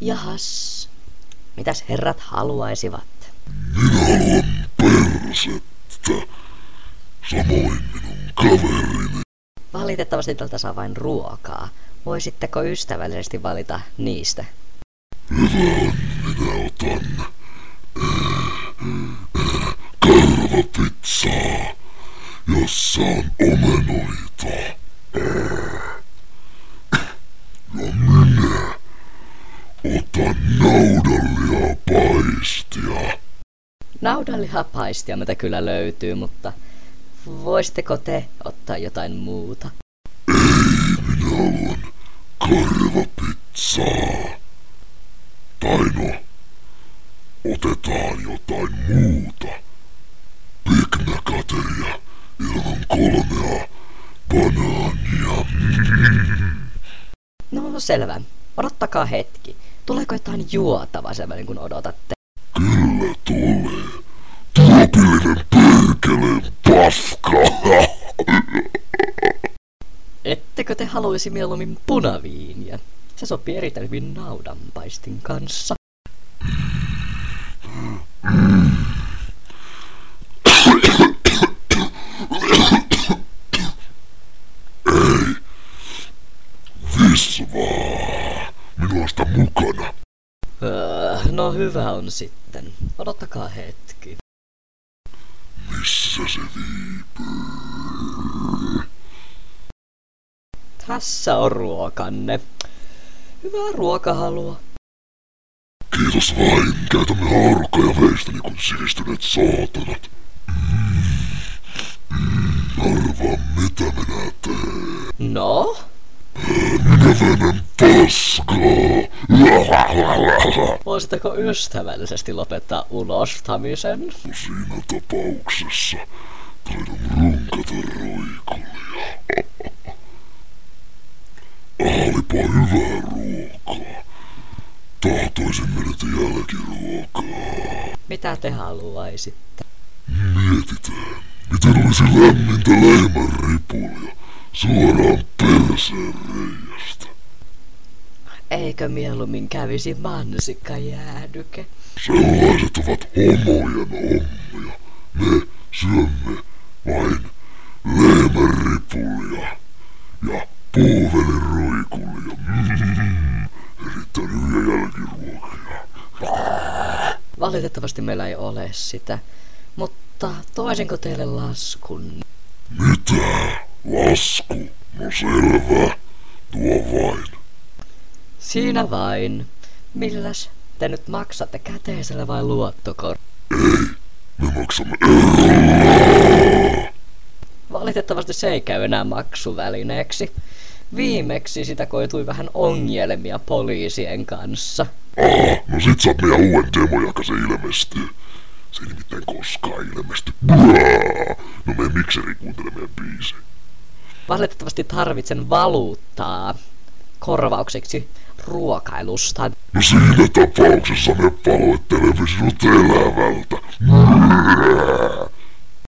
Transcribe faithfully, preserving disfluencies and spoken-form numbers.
Jahas, mitäs herrat haluaisivat? Minä haluan persettä. Samoin minun kaverini. Valitettavasti tältä saa vain ruokaa. Voisitteko ystävällisesti valita niistä? Hyvä on, minä otan karvapizzaa, jossa on omenoita. Ja minä otan naudanlihapaistia. Naudanlihapaistia meitä kyllä löytyy, mutta voisitteko te ottaa jotain muuta? Ei, minä haluan karvapizzaa. Tai no, otetaan jotain muuta. Big Macateria ilman kolmea banaania. No selvä. Odottakaa hetki. Tuleeko jotain juotavaa sen välin kun odotatte? Kyllä tulee. Tuopillinen perkeleen paska. Ettekö te haluaisi mieluummin punaviiniä? Se sopii erittäin hyvin naudanpaistin kanssa. Ei. Visvaa. Minulla on sitä mukana. Öö, no hyvä on sitten. Odottakaa hetki. Missä se viipyy? Tässä on ruokanne. Hyvää ruokahalua. Kiitos vain. Käytämme haarukkaa veistoni kuin sivistyneet saatanat. Mm. Mm. Arvaa mitä minä teen. No? Minä venen paskaa. Voisitteko ystävällisesti lopettaa ulostamisen? No siinä tapauksessa taidan runkata roikulia. Olipa hyvää ruokaa. Tahtoisin menetä jälkiruokaa. Mitä te haluaisitte? Mietitään, miten olisi lämmintä lehmän ripulia suoraan perseen reiästä. Eikö mieluummin kävisi mansikkajäädyke? Sellaiset ovat homojen hommia. Me syömme vain lehmän ripulia ja puuvelin roikulia. Mm, erittäin hyviä jälkiruokia. Valitettavasti meillä ei ole sitä, mutta toisinko teille laskun? Mitä? Lasku? No selvä. Tuo vain. Siinä vain. Milläs te nyt maksatte, käteisellä vai luottokortilla? Ei, me maksamme eurolla. Valitettavasti se ei käy enää maksuvälineeksi. Viimeksi sitä koitui vähän ongelmia poliisien kanssa. Aha, no sit saat meidän uuden demo, joka se ilmestyy. Se ei nimittäin koskaan ilmesty. Braa! No me mikseri kuuntelee meidän biisejä. Valitettavasti tarvitsen valuuttaa korvaukseksi ruokailusta. No siinä tapauksessa me paloittelemme sinut elävältä. Braa!